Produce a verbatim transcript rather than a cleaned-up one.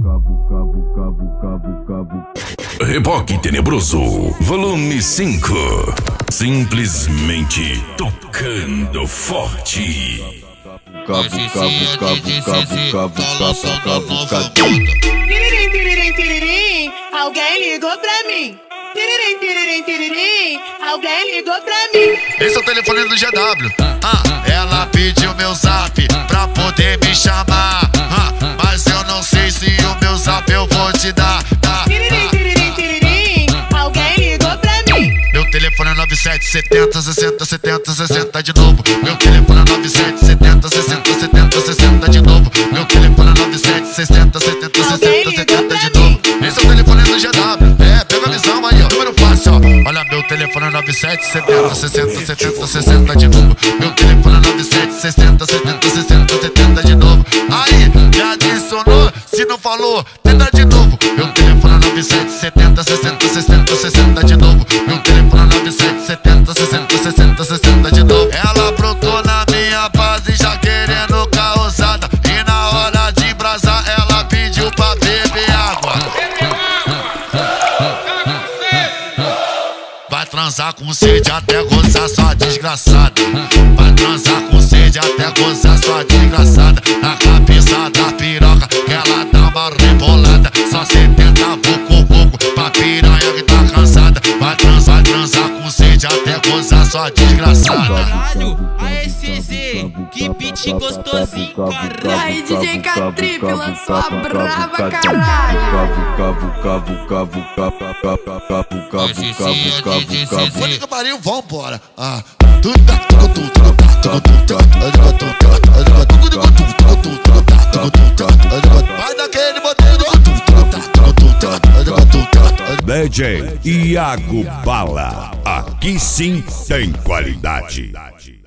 Reboque Tenebroso, volume cinco. Simplesmente tocando forte. Cabo, cabo, cabo, cabo, cabo, cabo, cabo, cabo. Tiririm, tiririm, tiririm, alguém ligou pra mim. Tiririm, tiririm, tiririm, alguém ligou pra mim. Esse é o telefone do G W. Ah, ela pediu meu zap pra poder me chamar. Ah, mas eu não sei se o meu zap eu vou te dar. Ah, Tiririm, tiririm, tiririm, alguém ligou pra mim. meu telefone é nove sete setenta, sessenta, setenta, sessenta de novo. Meu telefone é nove sete setenta, sessenta, setenta, sessenta de novo. Meu telefone é nove sete sessenta, setenta, sessenta, setenta de novo. Esse é o telefone do G W. É, pega a visão aí, ó. Número fácil, ó. Olha, meu telefone é nove sete setenta, sessenta, setenta, sessenta de novo. Meu telefone é nove sete sessenta, setenta, sessenta, setenta de novo. Aí, me adicionou, se não falou, tenta de novo. Meu telefone é nove sete setenta, sessenta, sessenta, sessenta de novo. Meu telefone é nove sete setenta, sessenta, sessenta, sessenta de novo. Ela brotou na minha base já querendo causada. E na hora de embrasar ela pediu pra beber água. Vai transar com sede até gozar sua desgraçada. Vai transar com sede até gozar sua desgraçada. Na cabeça da piroca que ela dá uma rebolada. Só setenta vucu vucu pra piranha que tá cansada. Vai transar, vai transar com sede até gozar sua desgraçada. Caralho, a S Z, que beat gostosinho, caralho. Aí, D J Catrip lançou a brava, caralho. Cabo, cabo, cabo, cabo, cabo, cabo, cabo, cabo, cabo, cabo, cabo. Puta que pariu, vambora. Ah, tudo tá, tudo, tudo, tudo tá, tudo, tudo tá, tudo, tudo tá, tudo, tudo, tudo tá, tudo, tudo tá. Vai daquele botão, tudo, tudo tá, tudo, tudo tá, tudo, tudo tá. D J Iago Bala, aqui sim tem qualidade.